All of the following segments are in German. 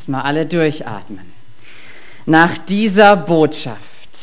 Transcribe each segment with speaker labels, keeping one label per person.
Speaker 1: Erstmal alle durchatmen. Nach dieser Botschaft.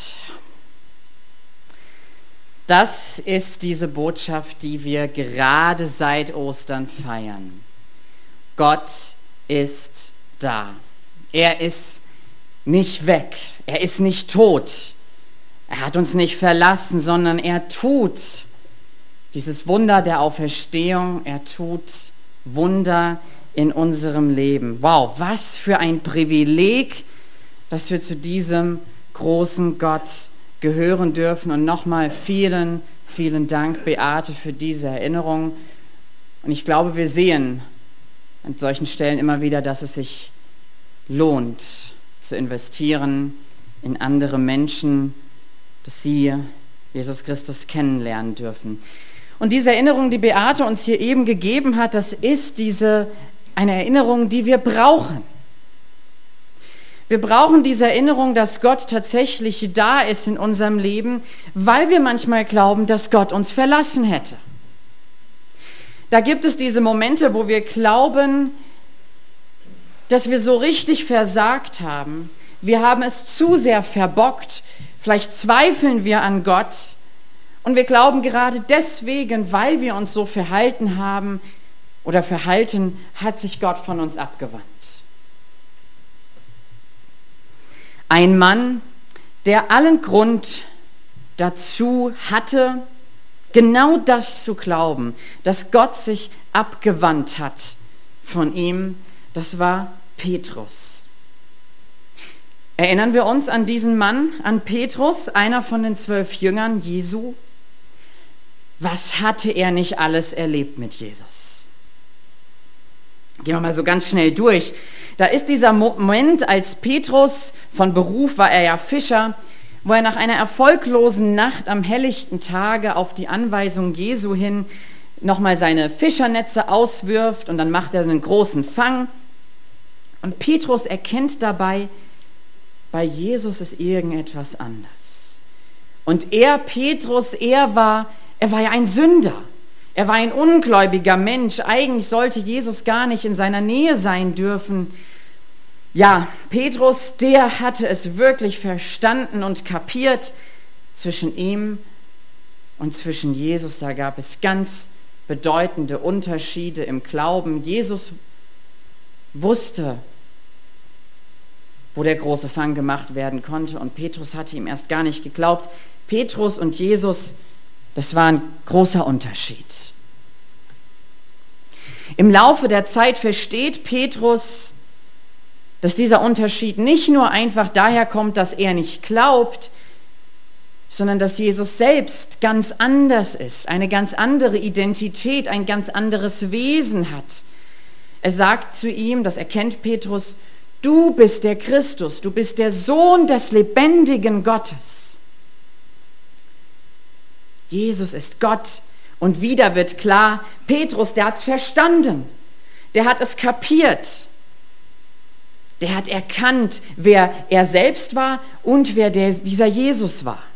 Speaker 1: Das ist diese Botschaft, die wir gerade seit Ostern feiern. Gott ist da. Er ist nicht weg. Er ist nicht tot. Er hat uns nicht verlassen, sondern er tut dieses Wunder der Auferstehung. Er tut Wunder in unserem Leben. Wow, was für ein Privileg, dass wir zu diesem großen Gott gehören dürfen. Und nochmal vielen, vielen Dank, Beate, für diese Erinnerung. Und ich glaube, wir sehen an solchen Stellen immer wieder, dass es sich lohnt, zu investieren in andere Menschen, dass sie Jesus Christus kennenlernen dürfen. Und diese Erinnerung, die Beate uns hier eben gegeben hat, das ist eine Erinnerung, die wir brauchen. Wir brauchen diese Erinnerung, dass Gott tatsächlich da ist in unserem Leben, weil wir manchmal glauben, dass Gott uns verlassen hätte. Da gibt es diese Momente, wo wir glauben, dass wir so richtig versagt haben. Wir haben es zu sehr verbockt. Vielleicht zweifeln wir an Gott. Und wir glauben gerade deswegen, weil wir uns so verhalten haben oder verhalten, hat sich Gott von uns abgewandt. Ein Mann, der allen Grund dazu hatte, genau das zu glauben, dass Gott sich abgewandt hat von ihm, das war Petrus. Erinnern wir uns an diesen Mann, an Petrus, einer von den 12 Jüngern Jesu? Was hatte er nicht alles erlebt mit Jesus? Gehen wir mal so ganz schnell durch. Da ist dieser Moment, als Petrus, von Beruf war er ja Fischer, wo er nach einer erfolglosen Nacht am helllichten Tage auf die Anweisung Jesu hin nochmal seine Fischernetze auswirft und dann macht er einen großen Fang. Und Petrus erkennt dabei, bei Jesus ist irgendetwas anders. Und Petrus, er war ja ein Sünder. Er war ein ungläubiger Mensch. Eigentlich sollte Jesus gar nicht in seiner Nähe sein dürfen. Ja, Petrus, der hatte es wirklich verstanden und kapiert. Zwischen ihm und zwischen Jesus, da gab es ganz bedeutende Unterschiede im Glauben. Jesus wusste, wo der große Fang gemacht werden konnte, und Petrus hatte ihm erst gar nicht geglaubt. Petrus und Jesus, das war ein großer Unterschied. Im Laufe der Zeit versteht Petrus, dass dieser Unterschied nicht nur einfach daher kommt, dass er nicht glaubt, sondern dass Jesus selbst ganz anders ist, eine ganz andere Identität, ein ganz anderes Wesen hat. Er sagt zu ihm, das erkennt Petrus: Du bist der Christus, du bist der Sohn des lebendigen Gottes. Jesus ist Gott. Und wieder wird klar, Petrus, der hat es verstanden, der hat es kapiert, der hat erkannt, wer er selbst war und wer dieser Jesus war.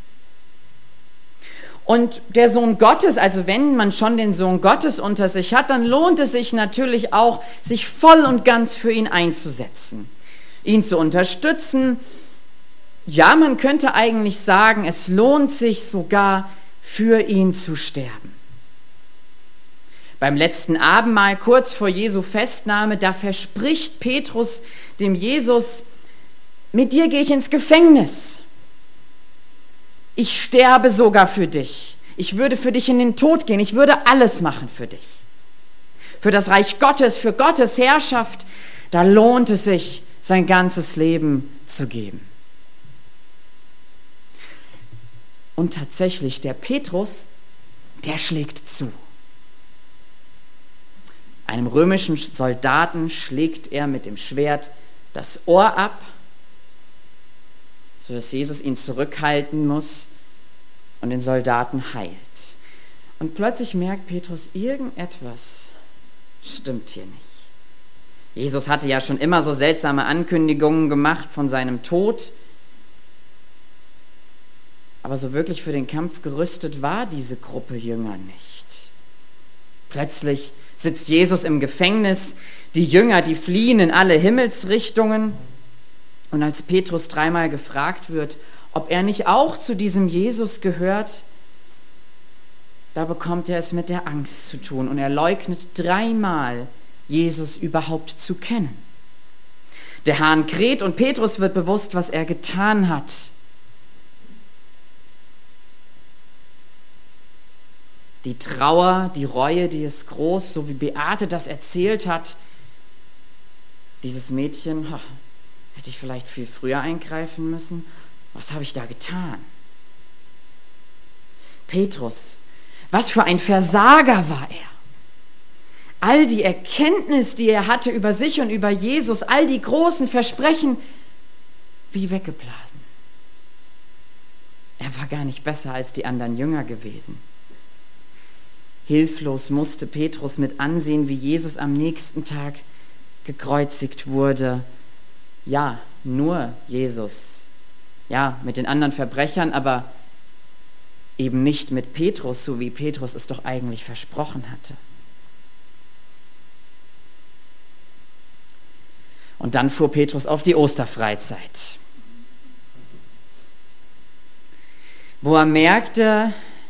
Speaker 1: Und der Sohn Gottes, also wenn man schon den Sohn Gottes unter sich hat, dann lohnt es sich natürlich auch, sich voll und ganz für ihn einzusetzen, ihn zu unterstützen. Ja, man könnte eigentlich sagen, es lohnt sich sogar, für ihn zu sterben. Beim letzten Abendmahl, kurz vor Jesu Festnahme, da verspricht Petrus dem Jesus: Mit dir gehe ich ins Gefängnis. Ich sterbe sogar für dich. Ich würde für dich in den Tod gehen. Ich würde alles machen für dich. Für das Reich Gottes, für Gottes Herrschaft, da lohnt es sich, sein ganzes Leben zu geben. Und tatsächlich, der Petrus, der schlägt zu. Einem römischen Soldaten schlägt er mit dem Schwert das Ohr ab, sodass Jesus ihn zurückhalten muss und den Soldaten heilt. Und plötzlich merkt Petrus, irgendetwas stimmt hier nicht. Jesus hatte ja schon immer so seltsame Ankündigungen gemacht von seinem Tod, aber so wirklich für den Kampf gerüstet war diese Gruppe Jünger nicht. Plötzlich sitzt Jesus im Gefängnis, Die Jünger, die fliehen in alle Himmelsrichtungen. Und als Petrus dreimal gefragt wird, ob er nicht auch zu diesem Jesus gehört, da bekommt er es mit der Angst zu tun und er leugnet dreimal, Jesus überhaupt zu kennen. Der Hahn kräht und Petrus wird bewusst, was er getan hat. Die Trauer, die Reue, die ist groß, so wie Beate das erzählt hat. Dieses Mädchen, hätte ich vielleicht viel früher eingreifen müssen. Was habe ich da getan? Petrus, was für ein Versager war er. All die Erkenntnis, die er hatte über sich und über Jesus, all die großen Versprechen, wie weggeblasen. Er war gar nicht besser als die anderen Jünger gewesen. Hilflos musste Petrus mit ansehen, wie Jesus am nächsten Tag gekreuzigt wurde. Ja, nur Jesus. Ja, mit den anderen Verbrechern, aber eben nicht mit Petrus, so wie Petrus es doch eigentlich versprochen hatte. Und dann fuhr Petrus auf die Osterfreizeit, wo er merkte,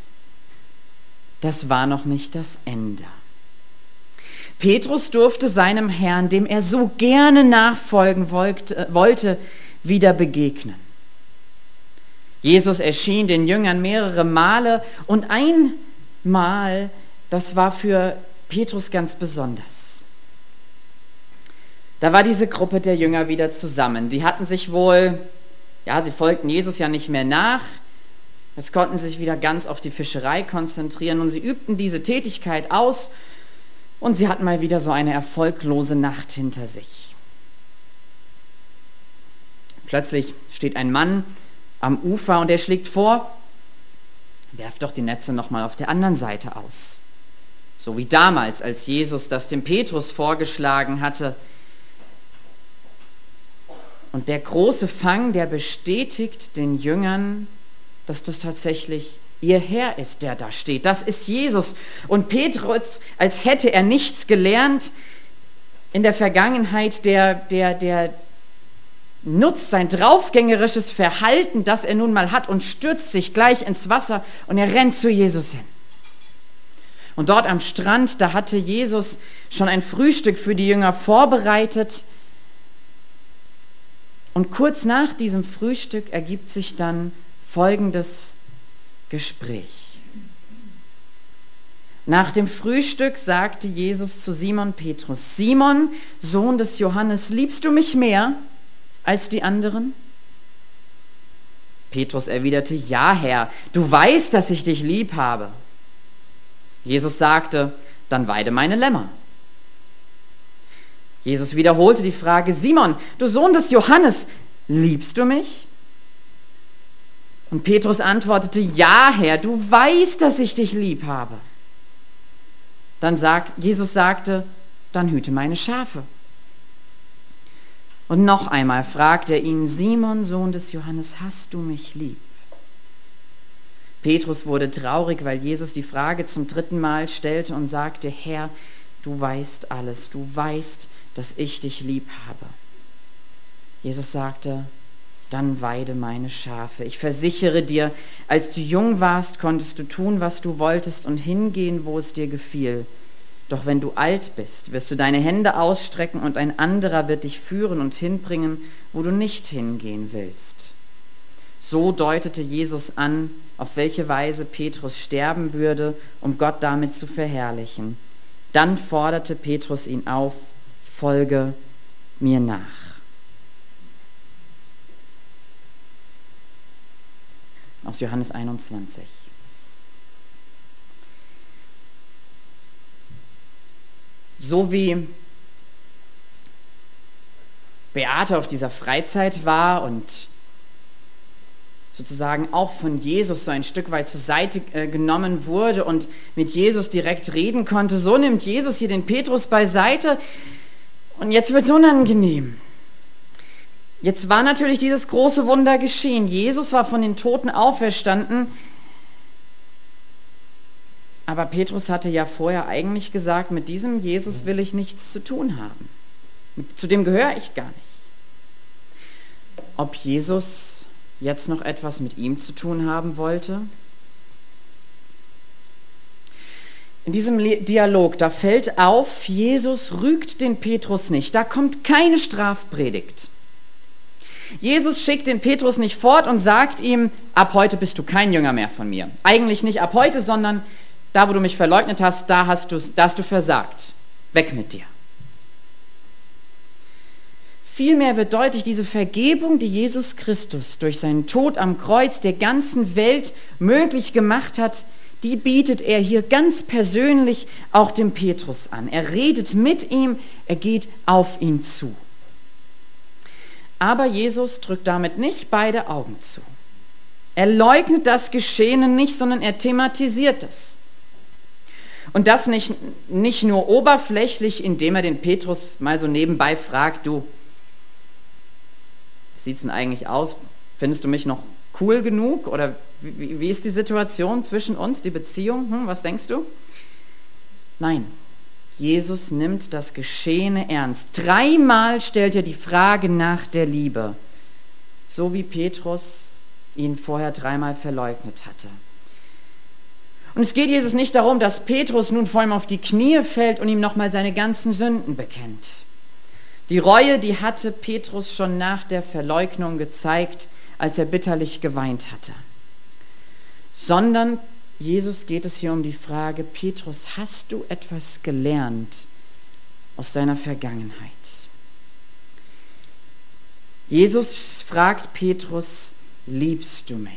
Speaker 1: das war noch nicht das Ende. Petrus durfte seinem Herrn, dem er so gerne nachfolgen wollte, wieder begegnen. Jesus erschien den Jüngern mehrere Male und einmal, das war für Petrus ganz besonders. Da war diese Gruppe der Jünger wieder zusammen. Die hatten sich wohl, sie folgten Jesus ja nicht mehr nach. Jetzt konnten sie sich wieder ganz auf die Fischerei konzentrieren und sie übten diese Tätigkeit aus und sie hatten mal wieder so eine erfolglose Nacht hinter sich. Plötzlich steht ein Mann am Ufer und er schlägt vor, werft doch die Netze nochmal auf der anderen Seite aus. So wie damals, als Jesus das dem Petrus vorgeschlagen hatte. Und der große Fang, der bestätigt den Jüngern, dass das tatsächlich ihr Herr ist, der da steht. Das ist Jesus. Und Petrus, als hätte er nichts gelernt in der Vergangenheit, der nutzt sein draufgängerisches Verhalten, das er nun mal hat, und stürzt sich gleich ins Wasser und er rennt zu Jesus hin. Und dort am Strand, da hatte Jesus schon ein Frühstück für die Jünger vorbereitet. Und kurz nach diesem Frühstück ergibt sich dann folgendes Gespräch. Nach dem Frühstück sagte Jesus zu Simon Petrus: Simon, Sohn des Johannes, liebst du mich mehr als die anderen? Petrus erwiderte: Ja, Herr, du weißt, dass ich dich lieb habe. Jesus sagte: Dann weide meine Lämmer. Jesus wiederholte die Frage: Simon, du Sohn des Johannes, liebst du mich? Und Petrus antwortete: Ja, Herr, du weißt, dass ich dich lieb habe. Jesus sagte: Dann hüte meine Schafe. Und noch einmal fragt er ihn: Simon, Sohn des Johannes, hast du mich lieb? Petrus wurde traurig, weil Jesus die Frage zum 3. Mal stellte und sagte: Herr, du weißt alles, du weißt, dass ich dich lieb habe. Jesus sagte: Dann weide meine Schafe. Ich versichere dir, als du jung warst, konntest du tun, was du wolltest und hingehen, wo es dir gefiel. Doch wenn du alt bist, wirst du deine Hände ausstrecken und ein anderer wird dich führen und hinbringen, wo du nicht hingehen willst. So deutete Jesus an, auf welche Weise Petrus sterben würde, um Gott damit zu verherrlichen. Dann forderte Petrus ihn auf: Folge mir nach. Aus Johannes 21. So wie Beate auf dieser Freizeit war und sozusagen auch von Jesus so ein Stück weit zur Seite genommen wurde und mit Jesus direkt reden konnte, so nimmt Jesus hier den Petrus beiseite und jetzt wird es unangenehm. Jetzt war natürlich dieses große Wunder geschehen. Jesus war von den Toten auferstanden, aber Petrus hatte ja vorher eigentlich gesagt, mit diesem Jesus will ich nichts zu tun haben. Zu dem gehöre ich gar nicht. Ob Jesus jetzt noch etwas mit ihm zu tun haben wollte? In diesem Dialog, da fällt auf, Jesus rügt den Petrus nicht. Da kommt keine Strafpredigt. Jesus schickt den Petrus nicht fort und sagt ihm, ab heute bist du kein Jünger mehr von mir. Eigentlich nicht ab heute, sondern da, wo du mich verleugnet hast, da hast du versagt. Weg mit dir. Vielmehr wird deutlich, diese Vergebung, die Jesus Christus durch seinen Tod am Kreuz der ganzen Welt möglich gemacht hat, die bietet er hier ganz persönlich auch dem Petrus an. Er redet mit ihm, er geht auf ihn zu. Aber Jesus drückt damit nicht beide Augen zu. Er leugnet das Geschehene nicht, sondern er thematisiert es. Und das nicht nur oberflächlich, indem er den Petrus mal so nebenbei fragt, du, wie sieht es denn eigentlich aus? Findest du mich noch cool genug? Oder wie ist die Situation zwischen uns, die Beziehung? Was denkst du? Nein, Jesus nimmt das Geschehene ernst. 3-mal stellt er die Frage nach der Liebe, so wie Petrus ihn vorher 3-mal verleugnet hatte. Und es geht Jesus nicht darum, dass Petrus nun vor ihm auf die Knie fällt und ihm nochmal seine ganzen Sünden bekennt. Die Reue, die hatte Petrus schon nach der Verleugnung gezeigt, als er bitterlich geweint hatte. Sondern Jesus geht es hier um die Frage, Petrus, hast du etwas gelernt aus deiner Vergangenheit? Jesus fragt Petrus, liebst du mich?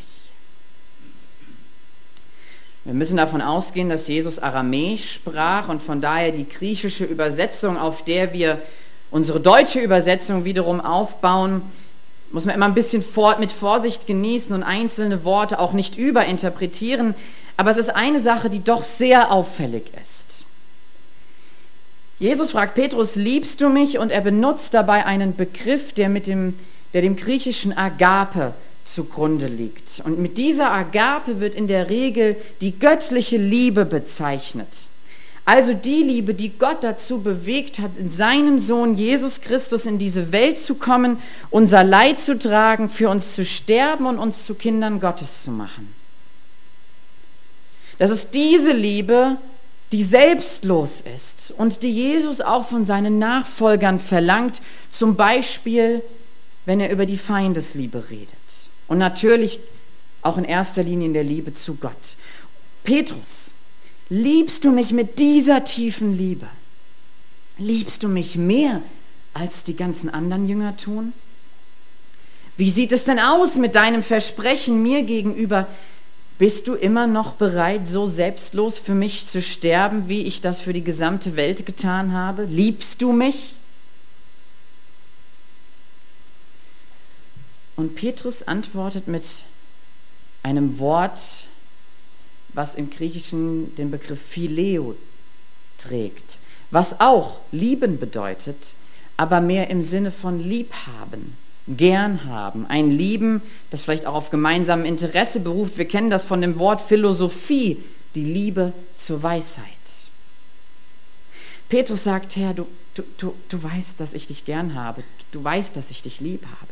Speaker 1: Wir müssen davon ausgehen, dass Jesus Aramäisch sprach und von daher die griechische Übersetzung, auf der wir unsere deutsche Übersetzung wiederum aufbauen, muss man immer ein bisschen mit Vorsicht genießen und einzelne Worte auch nicht überinterpretieren. Aber es ist eine Sache, die doch sehr auffällig ist. Jesus fragt Petrus, liebst du mich? Und er benutzt dabei einen Begriff, der dem griechischen Agape zugrunde liegt. Und mit dieser Agape wird in der Regel die göttliche Liebe bezeichnet. Also die Liebe, die Gott dazu bewegt hat, in seinem Sohn Jesus Christus in diese Welt zu kommen, unser Leid zu tragen, für uns zu sterben und uns zu Kindern Gottes zu machen. Das ist diese Liebe, die selbstlos ist und die Jesus auch von seinen Nachfolgern verlangt, zum Beispiel, wenn er über die Feindesliebe redet. Und natürlich auch in erster Linie in der Liebe zu Gott. Petrus, liebst du mich mit dieser tiefen Liebe? Liebst du mich mehr, als die ganzen anderen Jünger tun? Wie sieht es denn aus mit deinem Versprechen mir gegenüber? Bist du immer noch bereit, so selbstlos für mich zu sterben, wie ich das für die gesamte Welt getan habe? Liebst du mich? Und Petrus antwortet mit einem Wort, was im Griechischen den Begriff Phileo trägt, was auch lieben bedeutet, aber mehr im Sinne von liebhaben, gern haben. Ein Lieben, das vielleicht auch auf gemeinsamem Interesse beruft. Wir kennen das von dem Wort Philosophie, die Liebe zur Weisheit. Petrus sagt, Herr, du weißt, dass ich dich gern habe. Du weißt, dass ich dich lieb habe.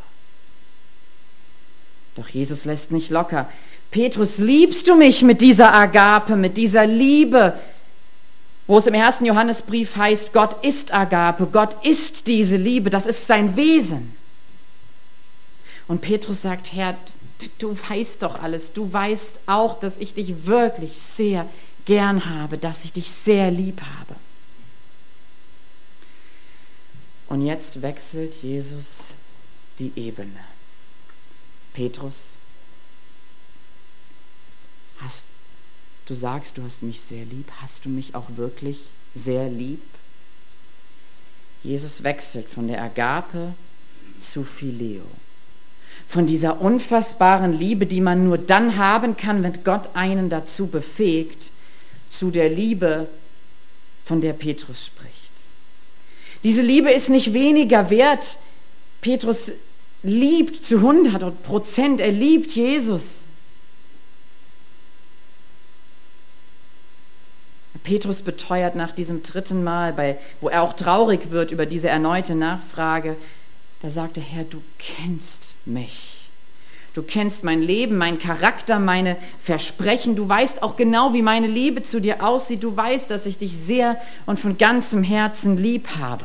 Speaker 1: Doch Jesus lässt nicht locker. Petrus, liebst du mich mit dieser Agape, mit dieser Liebe, wo es im 1. Johannesbrief heißt, Gott ist Agape, Gott ist diese Liebe, das ist sein Wesen. Und Petrus sagt, Herr, du weißt doch alles, du weißt auch, dass ich dich wirklich sehr gern habe, dass ich dich sehr lieb habe. Und jetzt wechselt Jesus die Ebene. Petrus, du sagst, du hast mich sehr lieb. Hast du mich auch wirklich sehr lieb? Jesus wechselt von der Agape zu Phileo. Von dieser unfassbaren Liebe, die man nur dann haben kann, wenn Gott einen dazu befähigt, zu der Liebe, von der Petrus spricht. Diese Liebe ist nicht weniger wert. Petrus liebt zu 100%, er liebt Jesus. Petrus beteuert nach diesem dritten Mal, wo er auch traurig wird über diese erneute Nachfrage, da sagt der Herr, du kennst mich. Du kennst mein Leben, meinen Charakter, meine Versprechen. Du weißt auch genau, wie meine Liebe zu dir aussieht. Du weißt, dass ich dich sehr und von ganzem Herzen lieb habe.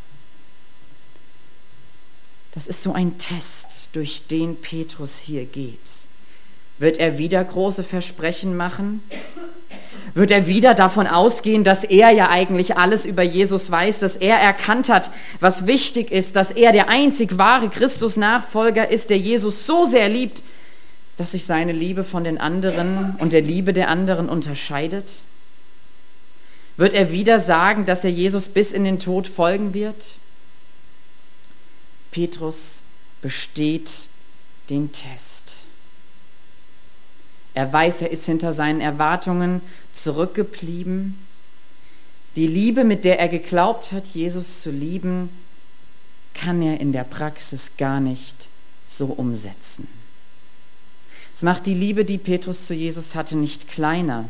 Speaker 1: Das ist so ein Test, durch den Petrus hier geht. Wird er wieder große Versprechen machen? Wird er wieder davon ausgehen, dass er ja eigentlich alles über Jesus weiß, dass er erkannt hat, was wichtig ist, dass er der einzig wahre Christus-Nachfolger ist, der Jesus so sehr liebt, dass sich seine Liebe von den anderen und der Liebe der anderen unterscheidet? Wird er wieder sagen, dass er Jesus bis in den Tod folgen wird? Petrus besteht den Test. Er weiß, er ist hinter seinen Erwartungen zurückgeblieben. Die Liebe, mit der er geglaubt hat, Jesus zu lieben, kann er in der Praxis gar nicht so umsetzen. Es macht die Liebe, die Petrus zu Jesus hatte, nicht kleiner.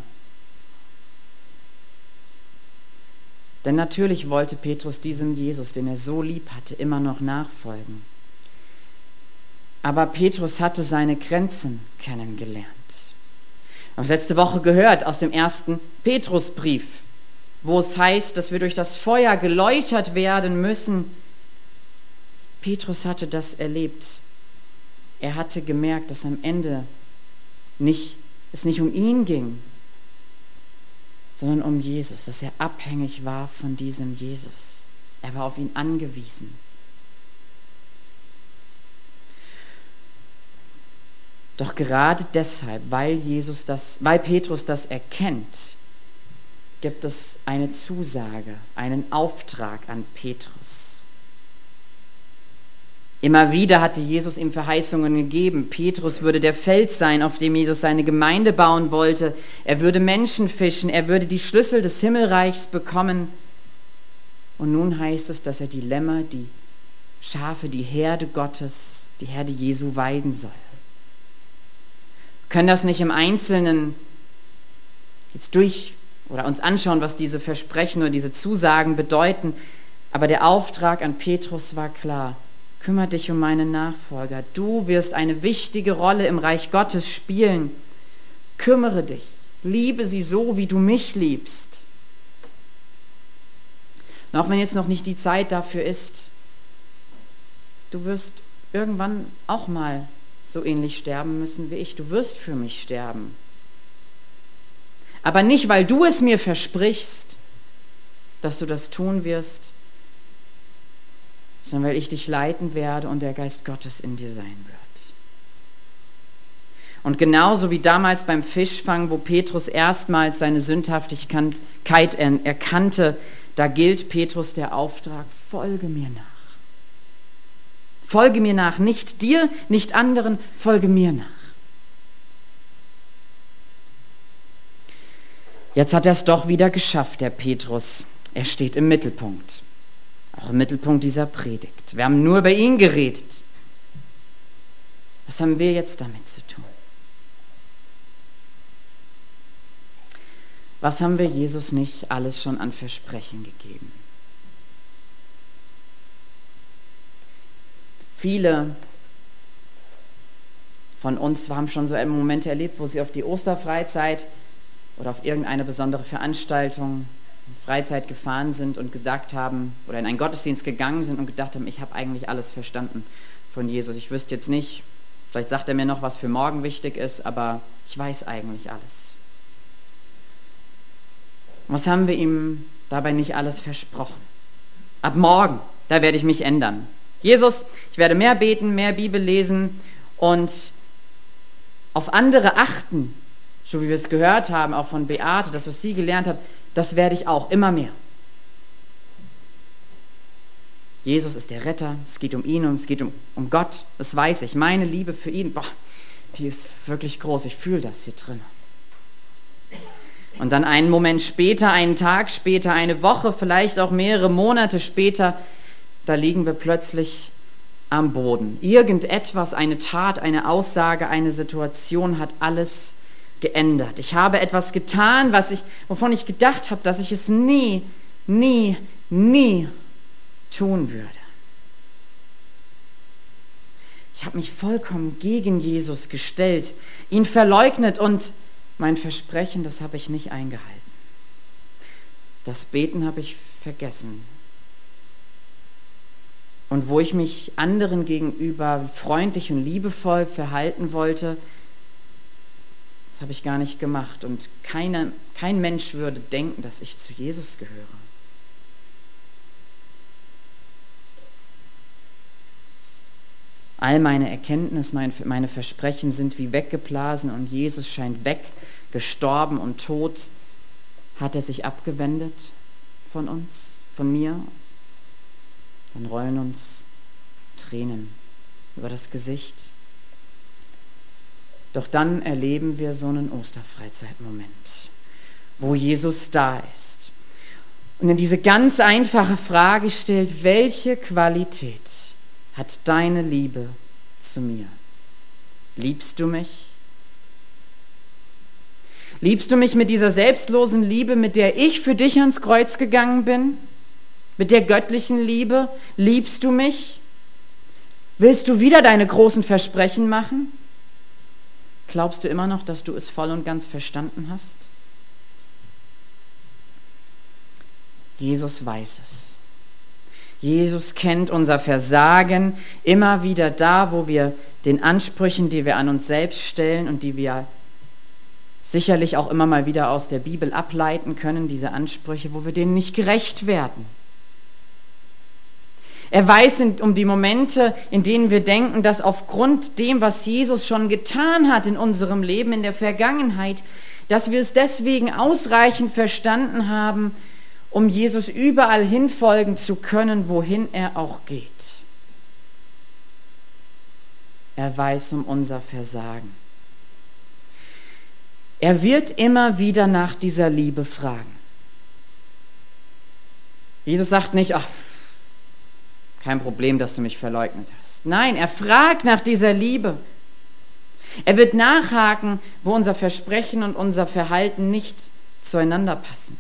Speaker 1: Denn natürlich wollte Petrus diesem Jesus, den er so lieb hatte, immer noch nachfolgen. Aber Petrus hatte seine Grenzen kennengelernt. Wir haben es letzte Woche gehört aus dem 1. Petrusbrief, wo es heißt, dass wir durch das Feuer geläutert werden müssen. Petrus hatte das erlebt. Er hatte gemerkt, dass am Ende es nicht um ihn ging, sondern um Jesus, dass er abhängig war von diesem Jesus. Er war auf ihn angewiesen. Doch gerade deshalb, weil Petrus das erkennt, gibt es eine Zusage, einen Auftrag an Petrus. Immer wieder hatte Jesus ihm Verheißungen gegeben. Petrus würde der Fels sein, auf dem Jesus seine Gemeinde bauen wollte. Er würde Menschen fischen, er würde die Schlüssel des Himmelreichs bekommen. Und nun heißt es, dass er die Lämmer, die Schafe, die Herde Gottes, die Herde Jesu weiden soll. Wir können das nicht im Einzelnen jetzt oder uns anschauen, was diese Versprechen oder diese Zusagen bedeuten, aber der Auftrag an Petrus war klar: Kümmere dich um meine Nachfolger. Du wirst eine wichtige Rolle im Reich Gottes spielen. Kümmere dich. Liebe sie so, wie du mich liebst. Und auch wenn jetzt noch nicht die Zeit dafür ist, du wirst irgendwann auch mal so ähnlich sterben müssen wie ich. Du wirst für mich sterben. Aber nicht, weil du es mir versprichst, dass du das tun wirst, sondern weil ich dich leiten werde und der Geist Gottes in dir sein wird. Und genauso wie damals beim Fischfang, wo Petrus erstmals seine Sündhaftigkeit erkannte, da gilt Petrus der Auftrag: Folge mir nach. Folge mir nach, nicht dir, nicht anderen, folge mir nach. Jetzt hat er es doch wieder geschafft, der Petrus. Er steht im Mittelpunkt. Auch im Mittelpunkt dieser Predigt. Wir haben nur über ihn geredet. Was haben wir jetzt damit zu tun? Was haben wir Jesus nicht alles schon an Versprechen gegeben? Viele von uns haben schon so Momente erlebt, wo sie auf die Osterfreizeit oder auf irgendeine besondere Veranstaltung, Freizeit gefahren sind und gesagt haben, oder in einen Gottesdienst gegangen sind und gedacht haben, ich habe eigentlich alles verstanden von Jesus. Ich wüsste jetzt nicht, vielleicht sagt er mir noch, was für morgen wichtig ist, aber ich weiß eigentlich alles. Was haben wir ihm dabei nicht alles versprochen? Ab morgen, da werde ich mich ändern. Jesus, ich werde mehr beten, mehr Bibel lesen und auf andere achten, so wie wir es gehört haben, auch von Beate, das, was sie gelernt hat, das werde ich auch immer mehr. Jesus ist der Retter, es geht um ihn und es geht um Gott, das weiß ich. Meine Liebe für ihn, die ist wirklich groß, ich fühle das hier drin. Und dann einen Moment später, einen Tag später, eine Woche, vielleicht auch mehrere Monate später, da liegen wir plötzlich am Boden. Irgendetwas, eine Tat, eine Aussage, eine Situation hat alles geändert. Ich habe etwas getan, wovon ich gedacht habe, dass ich es nie tun würde. Ich habe mich vollkommen gegen Jesus gestellt, ihn verleugnet und mein Versprechen, das habe ich nicht eingehalten. Das Beten habe ich vergessen. Und wo ich mich anderen gegenüber freundlich und liebevoll verhalten wollte, das habe ich gar nicht gemacht. Und kein Mensch würde denken, dass ich zu Jesus gehöre. All meine Erkenntnis, meine Versprechen sind wie weggeblasen und Jesus scheint weg, gestorben und tot. Hat er sich abgewendet von uns, von mir? Dann rollen uns Tränen über das Gesicht. Doch dann erleben wir so einen Osterfreizeitmoment, wo Jesus da ist und in diese ganz einfache Frage stellt: Welche Qualität hat deine Liebe zu mir? Liebst du mich? Liebst du mich mit dieser selbstlosen Liebe, mit der ich für dich ans Kreuz gegangen bin? Mit der göttlichen Liebe? Liebst du mich? Willst du wieder deine großen Versprechen machen? Glaubst du immer noch, dass du es voll und ganz verstanden hast? Jesus weiß es. Jesus kennt unser Versagen immer wieder da, wo wir den Ansprüchen, die wir an uns selbst stellen und die wir sicherlich auch immer mal wieder aus der Bibel ableiten können, diese Ansprüche, wo wir denen nicht gerecht werden. Er weiß um die Momente, in denen wir denken, dass aufgrund dem, was Jesus schon getan hat in unserem Leben, in der Vergangenheit, dass wir es deswegen ausreichend verstanden haben, um Jesus überall hinfolgen zu können, wohin er auch geht. Er weiß um unser Versagen. Er wird immer wieder nach dieser Liebe fragen. Jesus sagt nicht: ach, kein Problem, dass du mich verleugnet hast. Nein, er fragt nach dieser Liebe. Er wird nachhaken, wo unser Versprechen und unser Verhalten nicht zueinander passen.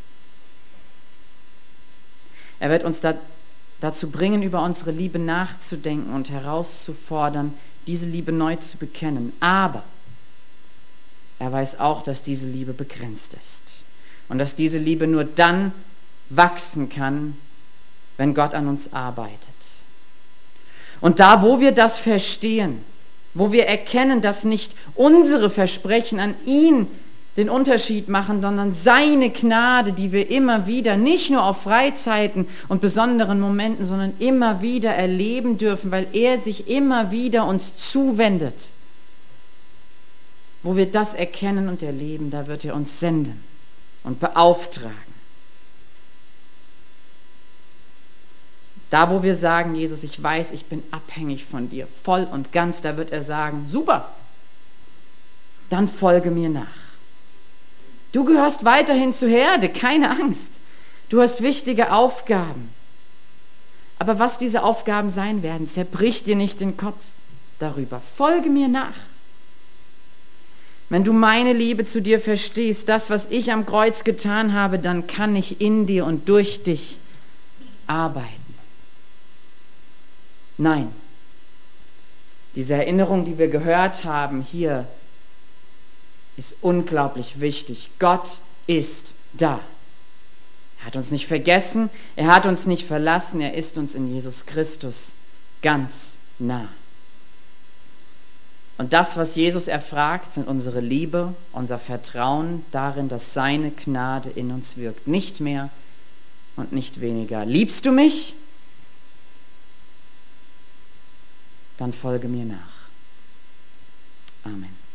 Speaker 1: Er wird uns dazu bringen, über unsere Liebe nachzudenken und herauszufordern, diese Liebe neu zu bekennen. Aber er weiß auch, dass diese Liebe begrenzt ist und dass diese Liebe nur dann wachsen kann, wenn Gott an uns arbeitet. Und da, wo wir das verstehen, wo wir erkennen, dass nicht unsere Versprechen an ihn den Unterschied machen, sondern seine Gnade, die wir immer wieder, nicht nur auf Freizeiten und besonderen Momenten, sondern immer wieder erleben dürfen, weil er sich immer wieder uns zuwendet. Wo wir das erkennen und erleben, da wird er uns senden und beauftragen. Da, wo wir sagen: Jesus, ich weiß, ich bin abhängig von dir, voll und ganz, da wird er sagen: super, dann folge mir nach. Du gehörst weiterhin zur Herde, keine Angst. Du hast wichtige Aufgaben. Aber was diese Aufgaben sein werden, zerbrich dir nicht den Kopf darüber. Folge mir nach. Wenn du meine Liebe zu dir verstehst, das, was ich am Kreuz getan habe, dann kann ich in dir und durch dich arbeiten. Nein, diese Erinnerung, die wir gehört haben hier, ist unglaublich wichtig. Gott ist da. Er hat uns nicht vergessen, er hat uns nicht verlassen, er ist uns in Jesus Christus ganz nah. Und das, was Jesus erfragt, sind unsere Liebe, unser Vertrauen darin, dass seine Gnade in uns wirkt. Nicht mehr und nicht weniger. Liebst du mich? Dann folge mir nach. Amen.